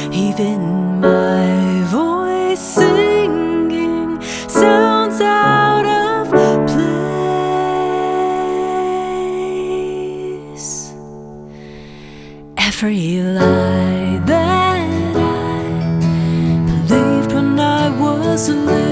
Even my voice singing sounds out of place. Every lie that I believed when I was little